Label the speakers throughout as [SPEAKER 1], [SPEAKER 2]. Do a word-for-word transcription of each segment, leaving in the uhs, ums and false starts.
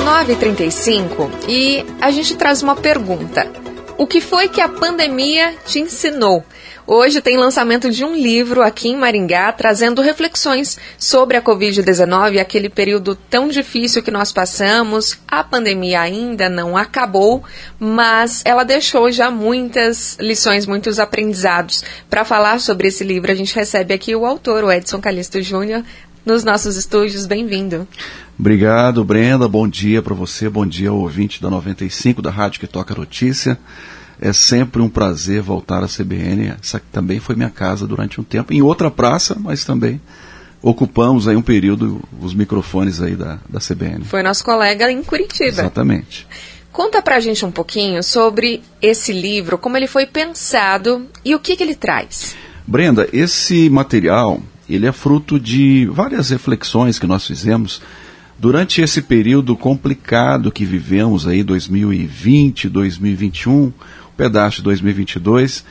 [SPEAKER 1] nove e trinta e cinco e a gente traz uma pergunta. O que foi que a pandemia te ensinou? Hoje tem lançamento de um livro aqui em Maringá, trazendo reflexões sobre a covid dezenove, aquele período tão difícil que nós passamos. A pandemia ainda não acabou, mas ela deixou já muitas lições, muitos aprendizados. Para falar sobre esse livro, a gente recebe aqui o autor, o Edson Calixto Júnior, nos nossos estúdios. Bem-vindo.
[SPEAKER 2] Obrigado, Brenda. Bom dia para você, bom dia ao ouvinte da noventa e cinco, da Rádio que Toca Notícia. É sempre um prazer voltar à C B N. Essa também foi minha casa durante um tempo, em outra praça, mas também ocupamos aí um período os microfones aí da, da C B N.
[SPEAKER 1] Foi nosso colega em Curitiba.
[SPEAKER 2] Exatamente.
[SPEAKER 1] Conta pra gente um pouquinho sobre esse livro, como ele foi pensado e o que, que ele traz.
[SPEAKER 2] Brenda, esse material, ele é fruto de várias reflexões que nós fizemos durante esse período complicado que vivemos aí, dois mil e vinte, dois mil e vinte e um, um pedaço de dois mil e vinte e dois.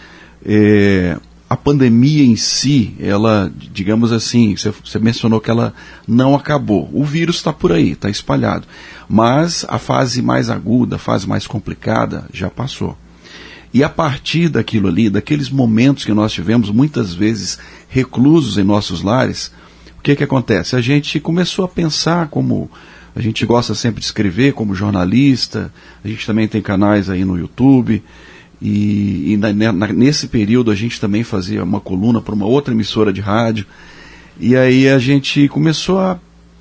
[SPEAKER 2] É, a pandemia em si, ela, digamos assim, você, você mencionou que ela não acabou. O vírus está por aí, está espalhado. Mas a fase mais aguda, a fase mais complicada, já passou. E a partir daquilo ali, daqueles momentos que nós tivemos, muitas vezes reclusos em nossos lares, o que que acontece? A gente começou a pensar, como a gente gosta sempre de escrever, como jornalista, a gente também tem canais aí no YouTube, e, e na, na, nesse período a gente também fazia uma coluna para uma outra emissora de rádio, e aí a gente começou a,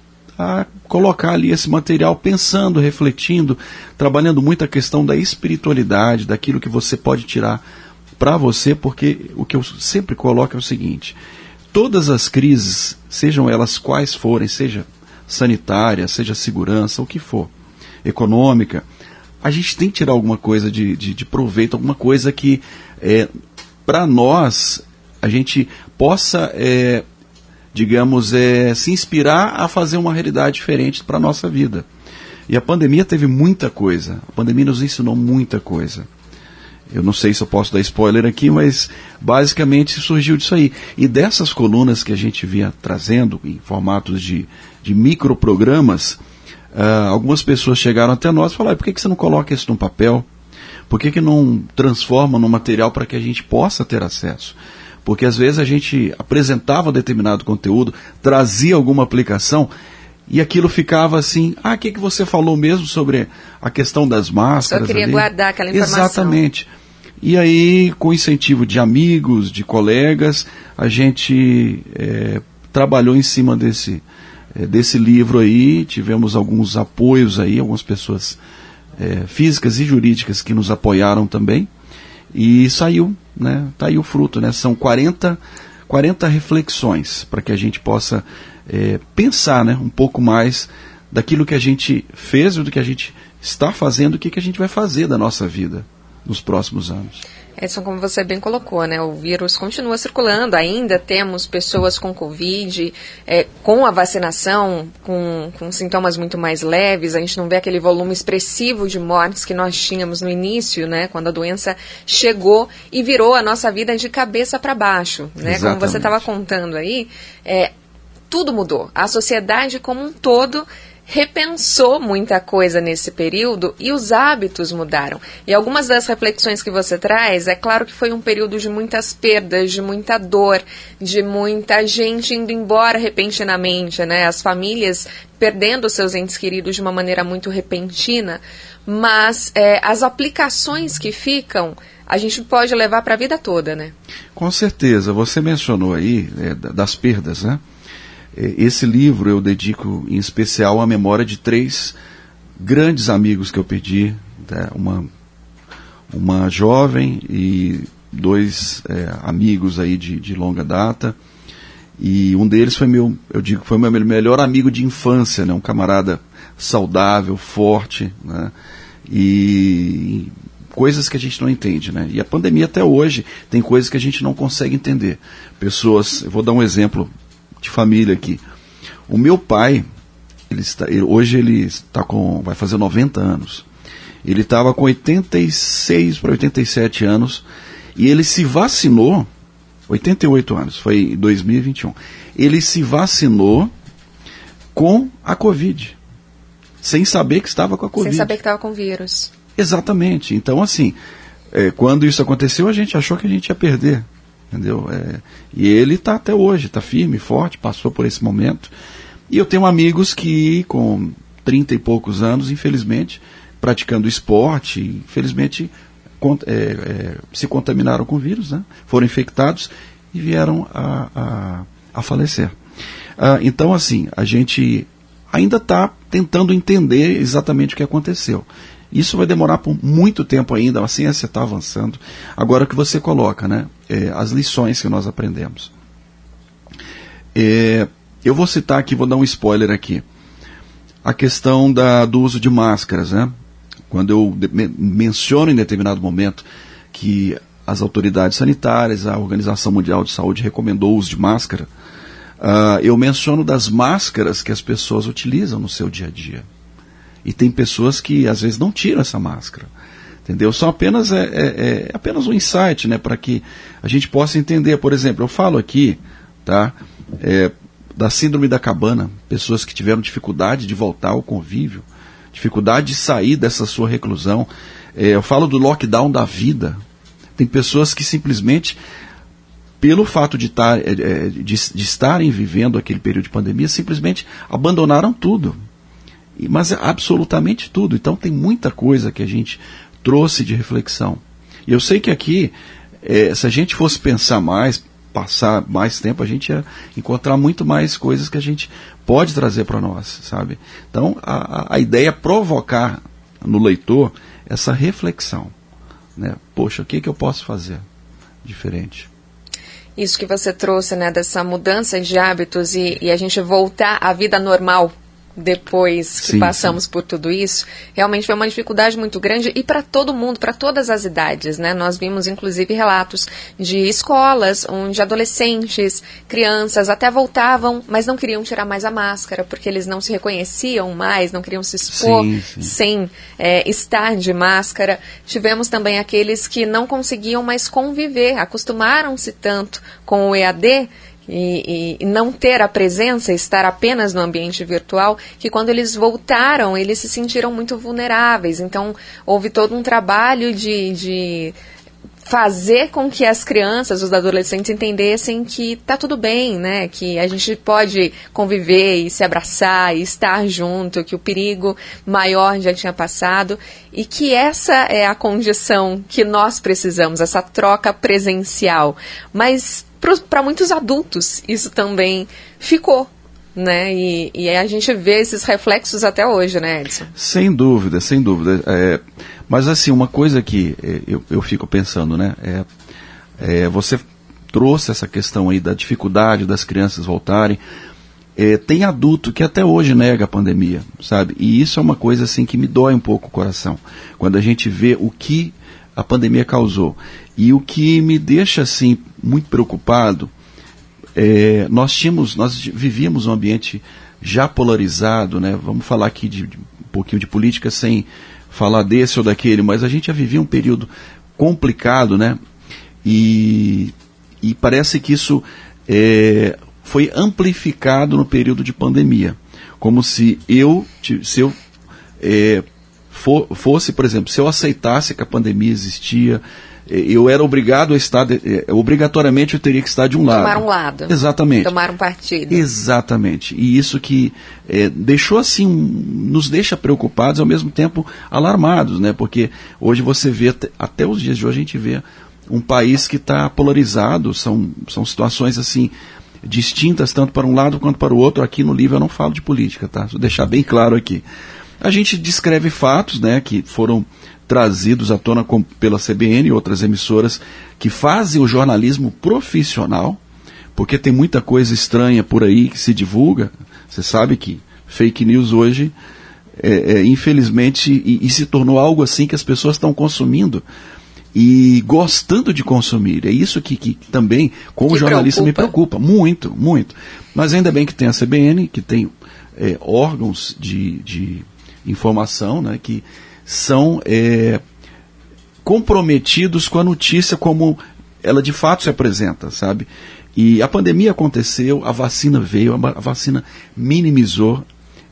[SPEAKER 2] a colocar ali esse material pensando, refletindo, trabalhando muito a questão da espiritualidade, daquilo que você pode tirar para você, porque o que eu sempre coloco é o seguinte: todas as crises, sejam elas quais forem, seja sanitária, seja segurança, o que for, econômica, a gente tem que tirar alguma coisa de, de, de proveito, alguma coisa que, é, para nós, a gente possa, é, digamos, é, se inspirar a fazer uma realidade diferente para a nossa vida. E a pandemia teve muita coisa, a pandemia nos ensinou muita coisa. Eu não sei se eu posso dar spoiler aqui, mas basicamente surgiu disso aí. E dessas colunas que a gente vinha trazendo em formatos de, de microprogramas, uh, algumas pessoas chegaram até nós e falaram: por que, que você não coloca isso num papel? Por que, que não transforma num material para que a gente possa ter acesso? Porque às vezes a gente apresentava determinado conteúdo, trazia alguma aplicação, e aquilo ficava assim: ah, o que, que você falou mesmo sobre a questão das máscaras?
[SPEAKER 1] Só queria
[SPEAKER 2] ali?
[SPEAKER 1] guardar aquela informação.
[SPEAKER 2] Exatamente. E aí, com incentivo de amigos, de colegas, a gente é, trabalhou em cima desse, é, desse livro aí, tivemos alguns apoios aí, algumas pessoas é, físicas e jurídicas que nos apoiaram também, e saiu, né, tá aí o fruto, né, são quarenta, quarenta reflexões para que a gente possa é, pensar, né, um pouco mais daquilo que a gente fez, do que a gente está fazendo, o que, que a gente vai fazer da nossa vida nos próximos anos.
[SPEAKER 1] Edson, como você bem colocou, né, o vírus continua circulando, ainda temos pessoas com Covid, é, com a vacinação, com, com sintomas muito mais leves, a gente não vê aquele volume expressivo de mortes que nós tínhamos no início, né, quando a doença chegou e virou a nossa vida de cabeça para baixo, né, como você estava contando aí, é, tudo mudou, a sociedade como um todo repensou muita coisa nesse período e os hábitos mudaram. E algumas das reflexões que você traz, é claro que foi um período de muitas perdas, de muita dor, de muita gente indo embora repentinamente, né? As famílias perdendo seus entes queridos de uma maneira muito repentina, mas é, as aplicações que ficam, a gente pode levar para a vida toda, né?
[SPEAKER 2] Com certeza. Você mencionou aí é, das perdas, né? Esse livro eu dedico em especial à memória de três grandes amigos que eu perdi, né? uma, uma jovem e dois é, amigos aí de, de longa data, e um deles foi meu, eu digo, foi meu melhor amigo de infância, né? Um camarada saudável, forte, né? E coisas que a gente não entende, né? E a pandemia até hoje tem coisas que a gente não consegue entender. Pessoas, eu vou dar um exemplo de família aqui. O meu pai, ele está, ele, hoje ele está com, vai fazer noventa anos. Ele estava com oitenta e seis para oitenta e sete anos e ele se vacinou, oitenta e oito anos, foi em dois mil e vinte e um. Ele se vacinou com a Covid. sem saber que estava com a Covid.
[SPEAKER 1] Sem saber que estava com vírus.
[SPEAKER 2] Exatamente. Então, assim, é, quando isso aconteceu, a gente achou que a gente ia perder, entendeu? É, e ele está até hoje, está firme, forte, passou por esse momento. E eu tenho amigos que, com trinta e poucos anos, infelizmente, praticando esporte, infelizmente, cont- é, é, se contaminaram com o vírus, né? Foram infectados e vieram a, a, a falecer. Ah, então, assim, a gente ainda está tentando entender exatamente o que aconteceu. Isso vai demorar por muito tempo ainda, a ciência está avançando. Agora, o que você coloca, né? É, as lições que nós aprendemos. É, eu vou citar aqui, vou dar um spoiler aqui. A questão da, do uso de máscaras, né? Quando eu de, me, menciono em determinado momento que as autoridades sanitárias, a Organização Mundial de Saúde recomendou o uso de máscara, uh, eu menciono das máscaras que as pessoas utilizam no seu dia a dia. E tem pessoas que às vezes não tiram essa máscara, entendeu? Só apenas é, é, é apenas um insight, né, para que a gente possa entender. Por exemplo, eu falo aqui, tá, é, da síndrome da cabana, pessoas que tiveram dificuldade de voltar ao convívio, dificuldade de sair dessa sua reclusão. É, eu falo do lockdown da vida. Tem pessoas que simplesmente, pelo fato de, tar, é, de, de estarem vivendo aquele período de pandemia, simplesmente abandonaram tudo. Mas absolutamente tudo. Então tem muita coisa que a gente trouxe de reflexão. E eu sei que aqui, é, se a gente fosse pensar mais, passar mais tempo, a gente ia encontrar muito mais coisas que a gente pode trazer para nós, sabe? Então a, a ideia é provocar no leitor essa reflexão, né? Poxa, o que, que eu posso fazer diferente?
[SPEAKER 1] Isso que você trouxe, né, dessa mudança de hábitos e, e a gente voltar à vida normal depois que sim, passamos sim. por tudo isso, realmente foi uma dificuldade muito grande e para todo mundo, para todas as idades, né? Nós vimos inclusive relatos de escolas onde adolescentes, crianças até voltavam, mas não queriam tirar mais a máscara porque eles não se reconheciam mais, não queriam se expor sim, sim. sem é, estar de máscara. Tivemos também aqueles que não conseguiam mais conviver, acostumaram-se tanto com o E A D E, e, e não ter a presença, estar apenas no ambiente virtual, que quando eles voltaram, eles se sentiram muito vulneráveis. Então, houve todo um trabalho de, de fazer com que as crianças, os adolescentes entendessem que tá tudo bem, né? Que a gente pode conviver e se abraçar e estar junto, que o perigo maior já tinha passado e que essa é a condição que nós precisamos, essa troca presencial. Mas para muitos adultos isso também ficou, né? E, e a gente vê esses reflexos até hoje, né, Edson?
[SPEAKER 2] Sem dúvida, sem dúvida. É, mas assim, uma coisa que é, eu, eu fico pensando, né? É, é, você trouxe essa questão aí da dificuldade das crianças voltarem. É, tem adulto que até hoje nega a pandemia, sabe? E isso é uma coisa assim que me dói um pouco o coração. Quando a gente vê o que a pandemia causou. E o que me deixa assim muito preocupado, é, nós tínhamos, nós vivíamos um ambiente já polarizado, né? Vamos falar aqui de, de um pouquinho de política sem falar desse ou daquele, mas a gente já vivia um período complicado, né? E, e parece que isso é, foi amplificado no período de pandemia, como se eu, se eu é, for, fosse, por exemplo, se eu aceitasse que a pandemia existia, eu era obrigado a estar, obrigatoriamente eu teria que estar de um lado.
[SPEAKER 1] Tomar um lado.
[SPEAKER 2] Exatamente.
[SPEAKER 1] Tomar um partido.
[SPEAKER 2] Exatamente. E isso que é, deixou assim, nos deixa preocupados e ao mesmo tempo alarmados, né? Porque hoje você vê, até os dias de hoje a gente vê um país que está polarizado, são, são situações assim distintas tanto para um lado quanto para o outro. Aqui no livro eu não falo de política, tá? Vou deixar bem claro aqui. A gente descreve fatos, né, que foram trazidos à tona com, pela C B N e outras emissoras que fazem o jornalismo profissional, porque tem muita coisa estranha por aí que se divulga. Você sabe que fake news hoje, é, é, infelizmente, e, e se tornou algo assim que as pessoas estão consumindo e gostando de consumir. É isso que, que também, como jornalista, me preocupa. Muito, muito. Mas ainda bem que tem a C B N, que tem é, órgãos de, de informação, né, que são é, comprometidos com a notícia como ela de fato se apresenta, sabe? E a pandemia aconteceu, a vacina veio, a vacina minimizou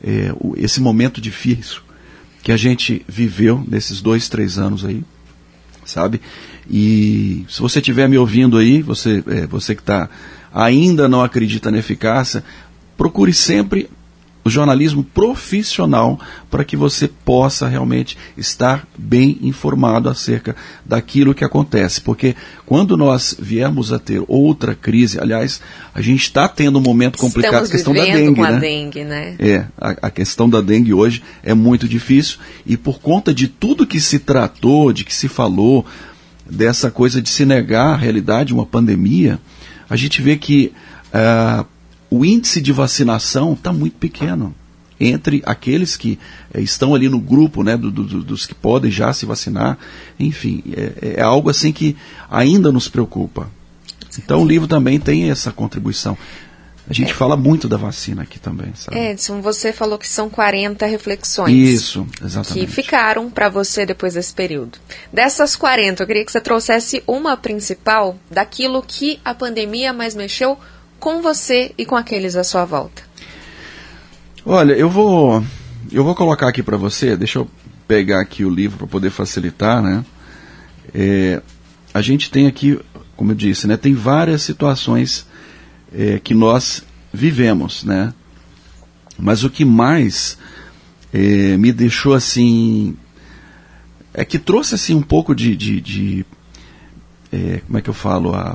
[SPEAKER 2] é, o, esse momento difícil que a gente viveu nesses dois, três anos aí, sabe? E se você estiver me ouvindo aí, você, é, você que tá, ainda não acredita na eficácia, procure sempre o jornalismo profissional para que você possa realmente estar bem informado acerca daquilo que acontece. Porque quando nós viemos a ter outra crise, aliás, a gente está tendo um momento complicado, a questão da dengue,
[SPEAKER 1] com a
[SPEAKER 2] né?
[SPEAKER 1] dengue, né?
[SPEAKER 2] É, a, a questão da dengue hoje é muito difícil e por conta de tudo que se tratou, de que se falou, dessa coisa de se negar a realidade de uma pandemia, a gente vê que uh, o índice de vacinação está muito pequeno entre aqueles que eh, estão ali no grupo, né, do, do, dos que podem já se vacinar. Enfim, é, é algo assim que ainda nos preocupa. Então o livro também tem essa contribuição. A gente é. fala muito da vacina aqui também, sabe?
[SPEAKER 1] Edson, você falou que são quarenta reflexões.
[SPEAKER 2] Isso, exatamente.
[SPEAKER 1] Que ficaram para você depois desse período. Dessas quarenta, eu queria que você trouxesse uma principal daquilo que a pandemia mais mexeu com você e com aqueles à sua volta.
[SPEAKER 2] Olha, eu vou eu vou colocar aqui para você, deixa eu pegar aqui o livro para poder facilitar, né? É, a gente tem aqui, como eu disse, né, tem várias situações é, que nós vivemos, né? Mas o que mais é, me deixou assim, é que trouxe assim um pouco de, de, de é, como é que eu falo, a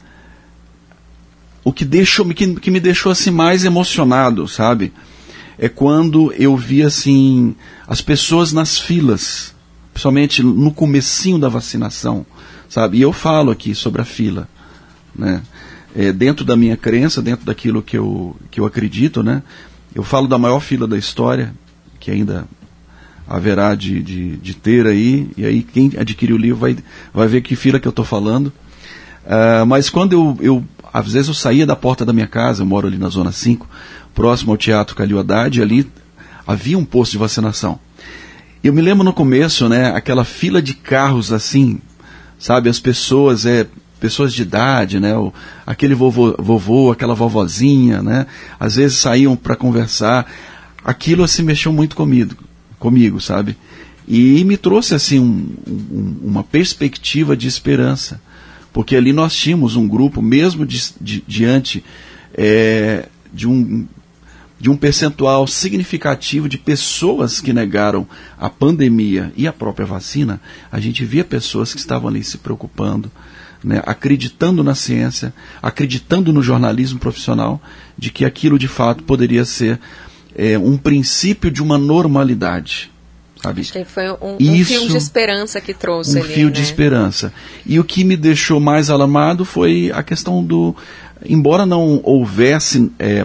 [SPEAKER 2] o que, deixou, que, que me deixou assim mais emocionado, sabe? É quando eu vi assim as pessoas nas filas, principalmente no comecinho da vacinação, sabe? E eu falo aqui sobre a fila, né? É, dentro da minha crença, dentro daquilo que eu, que eu acredito, né? Eu falo da maior fila da história, que ainda haverá de, de, de ter aí, e aí quem adquirir o livro vai, vai ver que fila que eu estou falando. Uh, mas quando eu, eu às vezes eu saía da porta da minha casa, eu moro ali na Zona cinco, próximo ao Teatro Calil Haddad, e ali havia um posto de vacinação. Eu me lembro no começo, né, aquela fila de carros assim, sabe, as pessoas, é, pessoas de idade, né, o, aquele vovô, vovô, aquela vovozinha, né, às vezes saíam para conversar. Aquilo assim mexeu muito comigo, comigo, sabe, e me trouxe assim um, um, uma perspectiva de esperança. Porque ali nós tínhamos um grupo, mesmo de, de, diante é, de, um, de um percentual significativo de pessoas que negaram a pandemia e a própria vacina, a gente via pessoas que estavam ali se preocupando, né, acreditando na ciência, acreditando no jornalismo profissional, de que aquilo de fato poderia ser é, um princípio de uma normalidade. Sabe?
[SPEAKER 1] Acho que foi um, um fio de esperança que trouxe
[SPEAKER 2] um
[SPEAKER 1] ali,
[SPEAKER 2] fio
[SPEAKER 1] né?
[SPEAKER 2] de esperança. E o que me deixou mais alarmado foi a questão do, embora não houvesse é,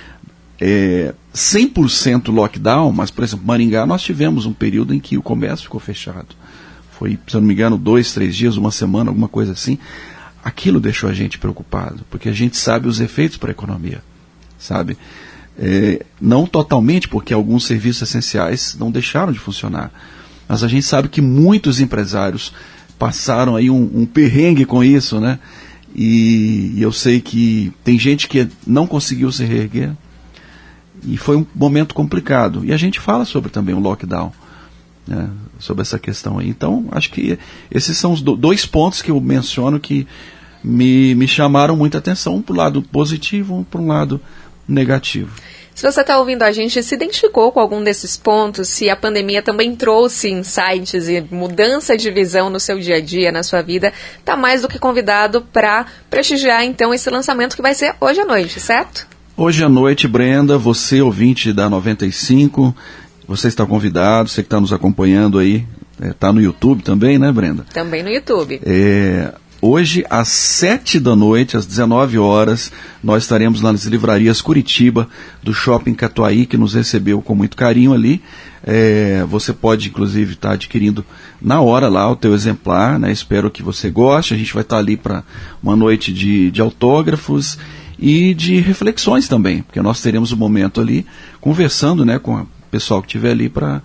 [SPEAKER 2] é, cem por cento lockdown, mas, por exemplo, Maringá, nós tivemos um período em que o comércio ficou fechado. Foi, se eu não me engano, dois, três dias, uma semana, alguma coisa assim. Aquilo deixou a gente preocupado, porque a gente sabe os efeitos para a economia, sabe? É, não totalmente, porque alguns serviços essenciais não deixaram de funcionar, mas a gente sabe que muitos empresários passaram aí um, um perrengue com isso, né? E, e eu sei que tem gente que não conseguiu se reerguer e foi um momento complicado. E a gente fala sobre também o lockdown, né? Sobre essa questão aí. Então, acho que esses são os do, dois pontos que eu menciono que me, me chamaram muita atenção, um para o lado positivo, um para um lado negativo.
[SPEAKER 1] Se você está ouvindo a gente, se identificou com algum desses pontos, se a pandemia também trouxe insights e mudança de visão no seu dia a dia, na sua vida, está mais do que convidado para prestigiar então esse lançamento que vai ser hoje à noite, certo?
[SPEAKER 2] Hoje à noite, Brenda, você ouvinte da noventa e cinco, você está convidado, você que está nos acompanhando aí, está é, no YouTube também, né, Brenda?
[SPEAKER 1] Também no YouTube.
[SPEAKER 2] É... Hoje, às sete da noite, às dezenove horas, nós estaremos nas livrarias Curitiba, do Shopping Catuaí, que nos recebeu com muito carinho ali. É, você pode, inclusive, estar adquirindo na hora lá o teu exemplar, né? Espero que você goste. A gente vai estar ali para uma noite de, de autógrafos e de reflexões também, porque nós teremos um momento ali conversando, né, com o pessoal que estiver ali para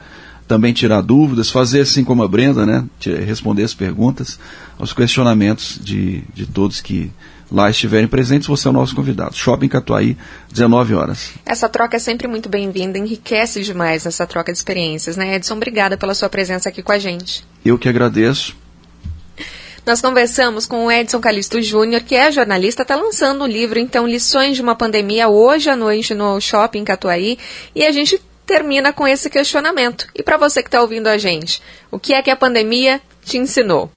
[SPEAKER 2] também tirar dúvidas, fazer assim como a Brenda, né? Responder as perguntas, aos questionamentos de, de todos que lá estiverem presentes. Você é o nosso convidado. Shopping Catuaí, dezenove horas.
[SPEAKER 1] Essa troca é sempre muito bem-vinda, enriquece demais essa troca de experiências, né, Edson? Obrigada pela sua presença aqui com a gente.
[SPEAKER 2] Eu que agradeço.
[SPEAKER 1] Nós conversamos com o Edson Calixto Júnior, que é jornalista, está lançando o livro, então, Lições de uma Pandemia, hoje à noite no Shopping Catuaí, e a gente termina com esse questionamento. E para você que está ouvindo a gente, o que é que a pandemia te ensinou?